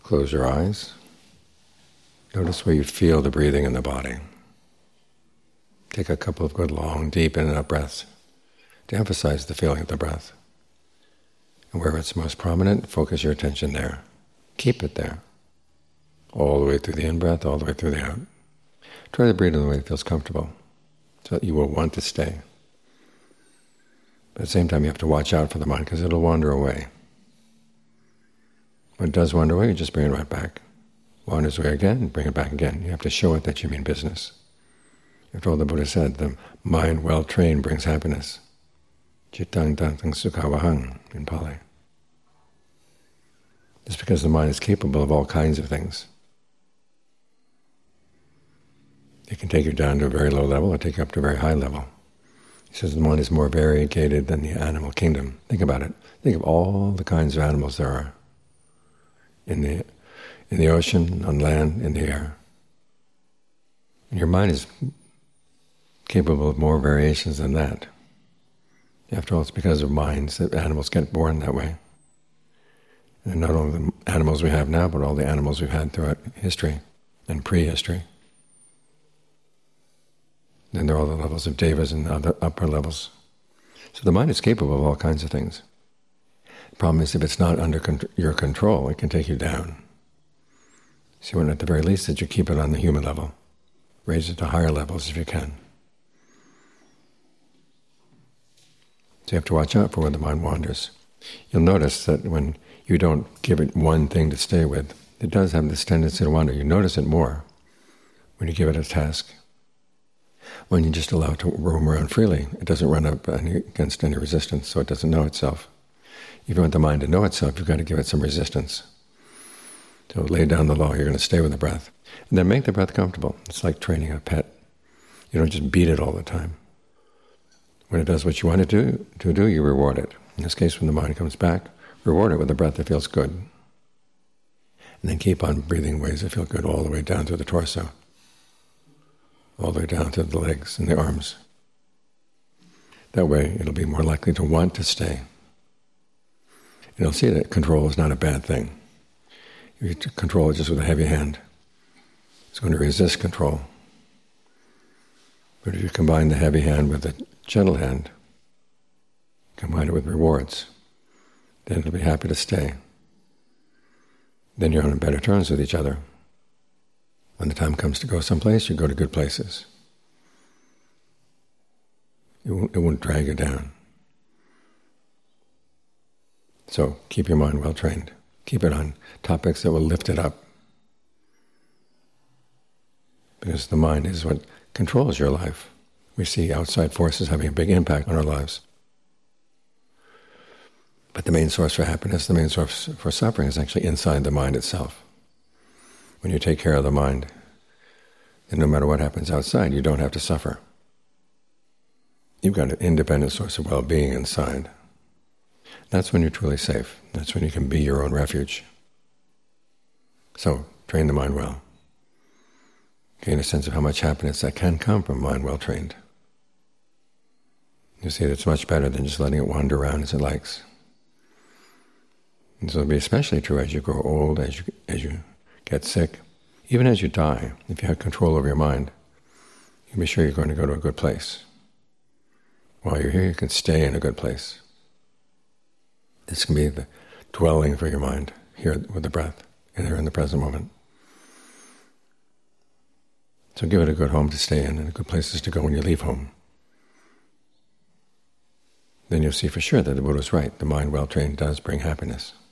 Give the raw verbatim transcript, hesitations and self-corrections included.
Close your eyes. Notice where you feel the breathing in the body. Take a couple of good long, deep in and out breaths to emphasize the feeling of the breath. And wherever it's most prominent, focus your attention there. Keep it there. All the way through the in-breath, all the way through the out. Try to breathe in the way that feels comfortable, so that you will want to stay. But at the same time, you have to watch out for the mind, because it'll wander away. When it does wander away, you just bring it right back. Wanders away again, bring it back again. You have to show it that you mean business. After all, the Buddha said, the mind well trained brings happiness. Cittang tantang sukhavahang in Pali. Just because the mind is capable of all kinds of things. It can take you down to a very low level or take you up to a very high level. He says the mind is more variegated than the animal kingdom. Think about it. Think of all the kinds of animals there are in the in the ocean, on land, in the air. And your mind is capable of more variations than that. After all, it's because of minds that animals get born that way. And not only the animals we have now, but all the animals we've had throughout history and prehistory. Then there are all the levels of devas and other upper levels. So the mind is capable of all kinds of things. The problem is if it's not under con- your control, it can take you down. So you want at the very least that you keep it on the human level. Raise it to higher levels if you can. So you have to watch out for where the mind wanders. You'll notice that when you don't give it one thing to stay with, it does have this tendency to wander. You notice it more when you give it a task. When you just allow it to roam around freely, it doesn't run up any, against any resistance, so it doesn't know itself. If you want the mind to know itself, you've got to give it some resistance. So lay down the law, you're going to stay with the breath. And then make the breath comfortable. It's like training a pet. You don't just beat it all the time. When it does what you want it to, to do, you reward it. In this case, when the mind comes back, reward it with a breath that feels good. And then keep on breathing ways that feel good all the way down to the torso, all the way down to the legs and the arms. That way it'll be more likely to want to stay. And you'll see that control is not a bad thing. If you control it just with a heavy hand, it's going to resist control. But if you combine the heavy hand with the gentle hand, combine it with rewards, then it'll be happy to stay. Then you're on better terms with each other. When the time comes to go someplace, you go to good places. It won't, it won't drag you down. So keep your mind well trained. Keep it on topics that will lift it up. Because the mind is what controls your life. We see outside forces having a big impact on our lives. But the main source for happiness, the main source for suffering is actually inside the mind itself. When you take care of the mind, then no matter what happens outside, you don't have to suffer. You've got an independent source of well-being inside. That's when you're truly safe. That's when you can be your own refuge. So, train the mind well. Gain a sense of how much happiness that can come from mind well trained. You see that it's much better than just letting it wander around as it likes. And so it'll be especially true as you grow old, as you, as you get sick, even as you die. If you have control over your mind, you can be sure you're going to go to a good place. While you're here, you can stay in a good place. This can be the dwelling for your mind, here with the breath, and here in the present moment. So give it a good home to stay in, and good places to go when you leave home. Then you'll see for sure that the Buddha's right. The mind well trained does bring happiness.